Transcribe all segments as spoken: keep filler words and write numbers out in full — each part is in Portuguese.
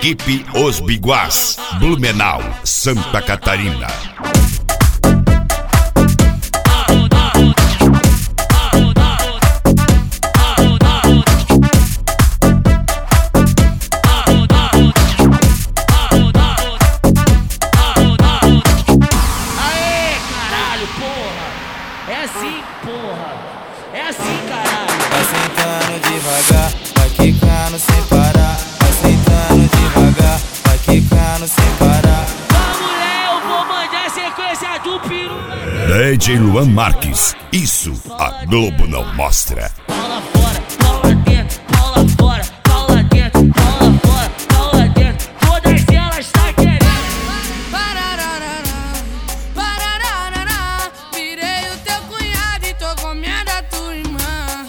Equipe Os Biguás, Blumenau, Santa Catarina. Aê, caralho, porra! É assim, porra! É assim, caralho! Vai sentando devagar, vai quicando sem parar. Vai sentando devagar, vai quicando sem parar. Vamos, mulher, eu vou mandar a sequência do peru. D J Luan Marques, isso a Globo não mostra. Paula fora, Paula dentro, Paula fora, Paula dentro, Paula fora, Paula dentro. Todas elas tá querendo. Virei o teu cunhado e tô comendo a tua irmã.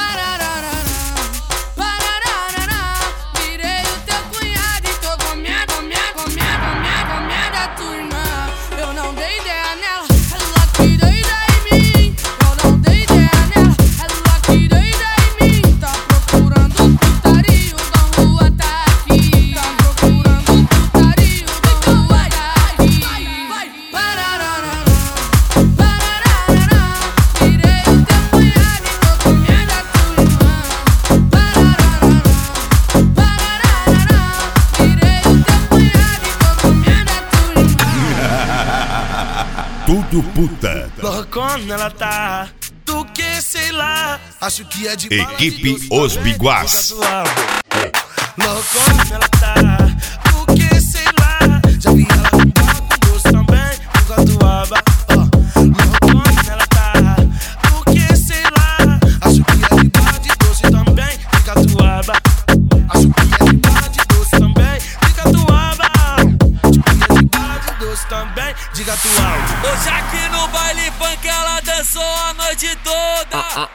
Virei o teu cunhado e tô comendo, comendo, comendo, comendo, comendo a tua irmã. Eu não dei ideia nela, ela que deu ideia em mim. Eu não dei ideia nela, ela que deu ideia em mim. Tá procurando putaria, o da rua tá aqui. Tá procurando putaria, o da rua tá aqui. Parararara, parararara. Virei o teu cunhado e tô comendo a tua irmã. Parararara, parararara. Virei o teu cunhado e tô comendo a tua irmã. Tudo puta. Loucona ela tá, do que sei lá. Acho que é de Equipe Os Biguás. Loucona ela tá, do que sei lá. Já vi ela com papo doce também, no catuaba. Loucona ela tá, do que sei lá. Acho que é de bala de doce também, de catuaba. Acho que é de bala de doce também, de catuaba. Acho que é de bala de doce também, de catuaba. Hoje aqui no baile funk ela dançou a noite toda.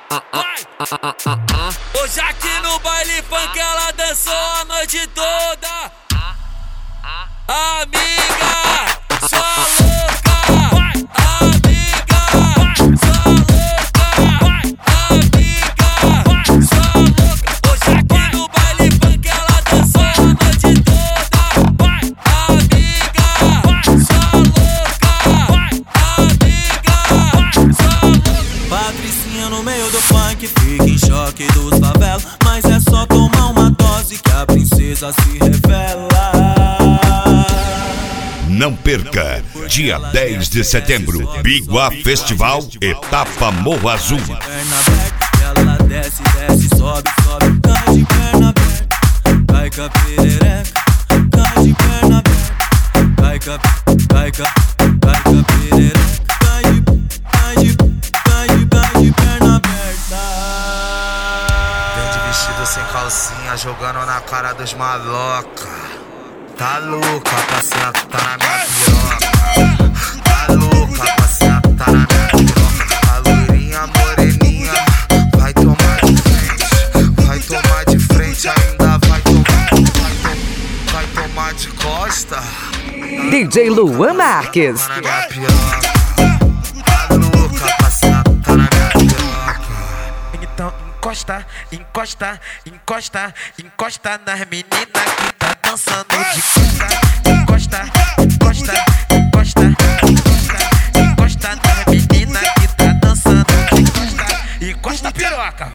Vai! Hoje aqui no baile funk ela dançou a noite toda. Amiga, sua louca. Vai! Amiga, sua louca. Vai! Amiga, sua louca. Hoje aqui no baile funk ela dançou a noite toda. Vai! Amiga, sua louca. Vai! Amiga, sua louca. Patricinha no meio do funk, fica em choque dos favelas. Mas é só tomar uma dose que a princesa se revela. Não perca, dia dez de setembro, Biguá Festival, etapa Morro Azul. Perna aberta, ela desce, desce, sobe, sobe. Cai de perna aberta, cai com a perereca. Cai de perna aberta, cai com a, cai com a, cai com a perereca. Cai de, cai de, cai de, cai de perna aberta. Vem de vestido sem calcinha, jogando na cara dos maloca. Tá louca pra sentar na minha piroca. Tá louca pra sentar na minha piroca. A loirinha moreninha vai tomar de frente. Vai tomar de frente, ainda vai tomar, vai, vai tomar de costa. D J Luan Marques. Tá na minha piroca. Tá louca pra sentar na minha piroca. Então encosta, encosta, encosta, encosta nas meninas que tá dançando de costa. Encosta, encosta, encosta, encosta, encosta nas meninas que tá dançando de costa. Encosta a piroca.